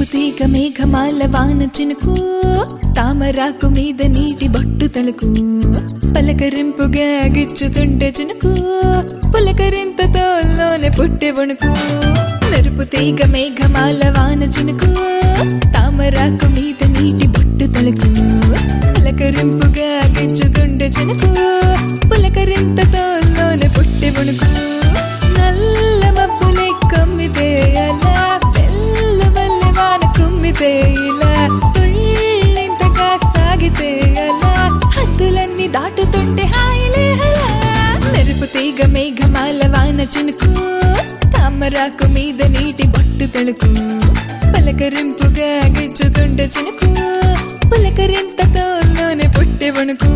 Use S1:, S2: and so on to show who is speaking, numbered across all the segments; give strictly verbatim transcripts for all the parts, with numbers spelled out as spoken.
S1: మెరుపు తీగ మేఘమాల వాన చినుకు తామరాకు మీద నీటి బొట్టు తలుకు పలకరింపుగా గిచ్చుతుంటే చినుకు పులకరింతతో లోనే పుట్టే వణుకు మెరుపు తీగ మేఘమాల వాన చినుకు తామరాకు మీద నీటి బొట్టు తలుకు పలకరింపుగా గిచ్చుతుంటే చినుకు పులకరింతతో లోనే పుట్టే వణుకు నల్ల మబ్బులే కమ్మితే అలా వెల్లు వల్లె వాన కుమ్మితే ఇలా తుళ్ళింతగా సాగితే అలా హద్దులన్నీ దాటుతుంటే హాయిలే అలా మెరుపు తీగ మేఘమాల వాన చినుకు తామరాకు మీద నీటి బొట్టు తలుకు పలకరింపుగా గిచ్చుతుంటే చినుకు పులకరింతతో లోనే పుట్టే వణుకు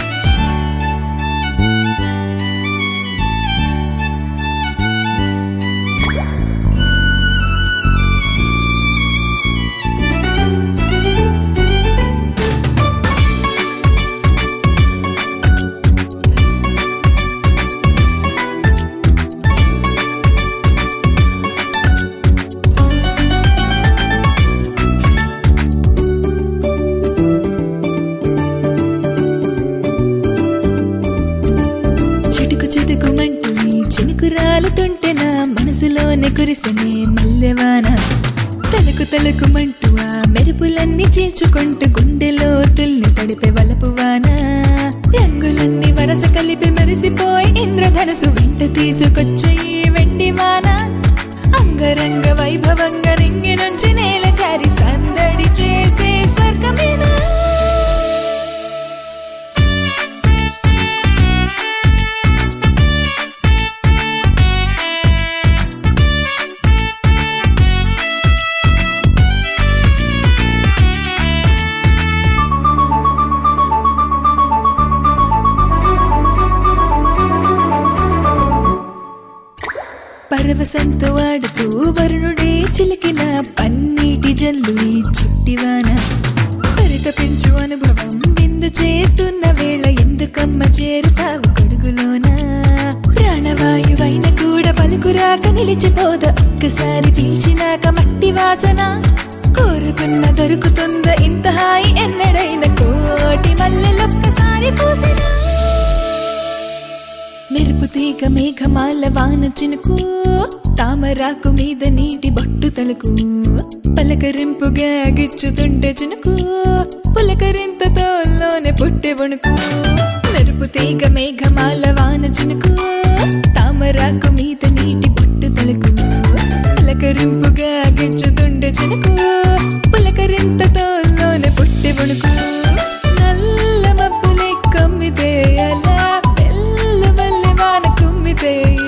S1: చిటుకుమంటూ చినుకు రాలుతుంటే నా మనసులోనే కురిసెనే మల్లెవాన తలకు తలుకుమంటూ ఆ మెరుపులన్నీ చీల్చుకుంటూ గుండెలో తుల్ని తడిపే వలపు వాన రంగులన్నీ వరస కలిపి మెరిసిపోయి ఇంద్రధనసు వెంట తీసుకొచ్చే ఈ వెండి వాన అంగరంగ వైభవంగా రింగి నుంచి నేల జారి సందడి చేసే స్వర్గమేనా పరవశంతో ఆడుతూ వరుణుడే చిలికిన పన్నీటి జల్లు ఈ చిట్టివాన పరితపించు అనుభవం విందు చేస్తున్న వేళ ఎందుకమ్మ చేరుతావు గడుగులోన ప్రాణవాయువైన కూడా పలుకురాక నిలిచిపోద ఒక్కసారి పీల్చినాక మట్టి వాసన కోరుకున్న దొరుకుతుంద ఇంత హాయి ఎన్నడైన కోటి మల్లెలొక్కసారి పూసినా మెరుపు తీగ మేఘమాల వాన చినుకు తామరాకు మీద నీటి బొట్టు తలుకు పలకరింపుగా గిచ్చుతుంటే చినుకు పులకరింతతో లోనే పుట్టే వణుకు మెరుపు తీగ మేఘమాల వాన చినుకు తామరాకు మీద నీటి బొట్టు తలుకు పలకరింపుగా గిచ్చుతుంటే చినుకు పులకరింతతో లోనే పుట్టే వణుకు నల్ల మబ్బులే కమ్మితే అలా వెల్లు వల్లె వాన కుమ్మితే